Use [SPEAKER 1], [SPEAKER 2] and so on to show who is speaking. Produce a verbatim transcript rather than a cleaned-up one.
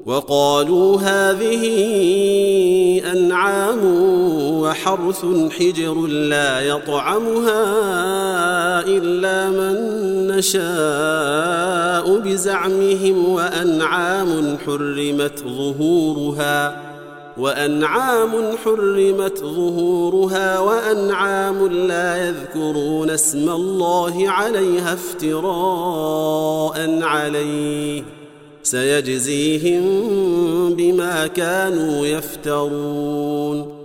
[SPEAKER 1] وقالوا هذه أنعام وحرث حجر لا يطعمها إلا من نشاء بزعمهم وأنعام حرمت ظهورها وأنعام حرمت ظهورها وأنعام لا يذكرون اسم الله عليها افتراء عليه سيجزيهم بما كانوا يفترون